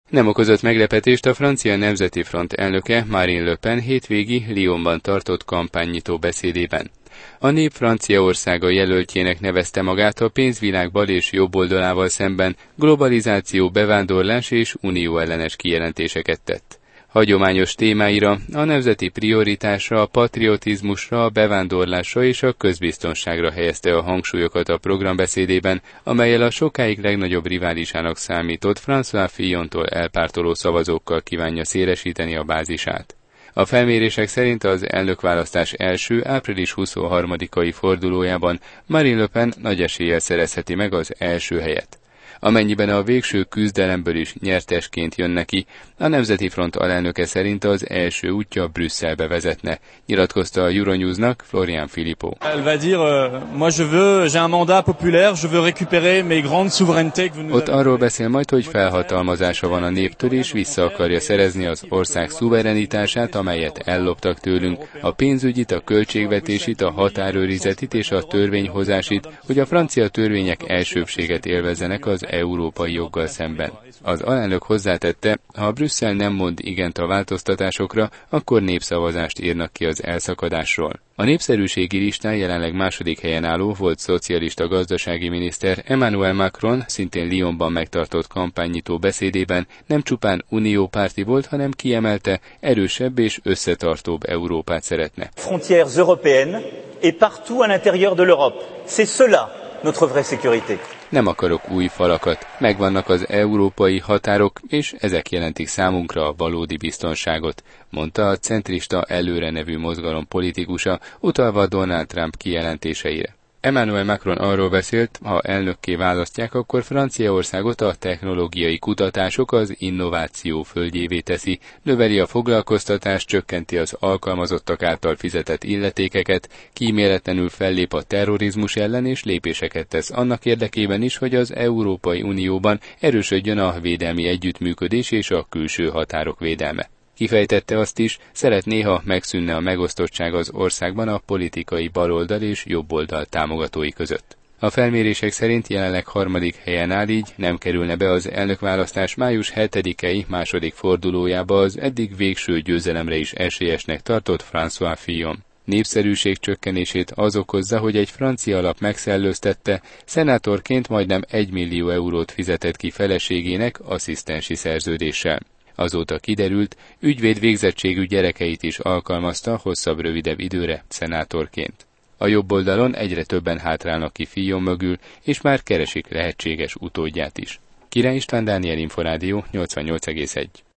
Nem okozott meglepetést a francia Nemzeti Front elnöke Marine Le Pen hétvégi Lyonban tartott kampánynyitó beszédében. A nép Franciaországa jelöltjének nevezte magát a pénzvilág bal és jobb oldalával szemben, globalizáció, bevándorlás és unióellenes kijelentéseket tett. Hagyományos témáira, a nemzeti prioritásra, a patriotizmusra, a bevándorlásra és a közbiztonságra helyezte a hangsúlyokat a programbeszédében, amellyel a sokáig legnagyobb riválisának számított François Fillontól elpártoló szavazókkal kívánja szélesíteni a bázisát. A felmérések szerint az elnökválasztás első április 23-ai fordulójában Marine Le Pen nagy eséllyel szerezheti meg az első helyet. Amennyiben a végső küzdelemből is nyertesként jön neki, a Nemzeti Front alelnöke szerint az első útja Brüsszelbe vezetne, nyilatkozta a Euronewsnak Florian Philippot. Ott arról beszél majd, hogy felhatalmazása van a néptől, és vissza akarja szerezni az ország szuverenitását, amelyet elloptak tőlünk, a pénzügyit, a költségvetésit, a határőrizetit és a törvényhozásit, hogy a francia törvények elsőbbséget élvezzenek az európai joggal szemben. Az alelnök hozzátette, ha Brüsszel nem mond igent a változtatásokra, akkor népszavazást írnak ki az elszakadásról. A népszerűségi listán jelenleg második helyen álló volt szocialista gazdasági miniszter Emmanuel Macron szintén Lyonban megtartott kampánynyitó beszédében nem csupán uniópárti volt, hanem kiemelte, erősebb és összetartóbb Európát szeretne. Frontières européennes et partout à l'intérieur de l'Europe. C'est cela notre vraie sécurité. Nem akarok új falakat, megvannak az európai határok, és ezek jelentik számunkra a valódi biztonságot, mondta a centrista Előre nevű mozgalom politikusa, utalva Donald Trump kijelentéseire. Emmanuel Macron arról beszélt, ha elnökké választják, akkor Franciaországot a technológiai kutatások az innováció földjévé teszi, növeli a foglalkoztatást, csökkenti az alkalmazottak által fizetett illetékeket, kíméletlenül fellép a terrorizmus ellen és lépéseket tesz annak érdekében is, hogy az Európai Unióban erősödjön a védelmi együttműködés és a külső határok védelme. Kifejtette azt is, szeretné, ha megszűnne a megosztottság az országban a politikai baloldal és jobboldal támogatói között. A felmérések szerint jelenleg harmadik helyen áll, így nem kerülne be az elnökválasztás május 7-i második fordulójába az eddig végső győzelemre is esélyesnek tartott François Fillon. Népszerűség csökkenését az okozza, hogy egy francia lap megszellőztette, szenátorként majdnem 1 millió eurót fizetett ki feleségének asszisztensi szerződéssel. Azóta kiderült, ügyvéd végzettségű gyerekeit is alkalmazta hosszabb-rövidebb időre szenátorként. A jobb oldalon egyre többen hátrálnak ki Fillon mögül, és már keresik lehetséges utódját is. Király István, Dániel Inforádió 88,1.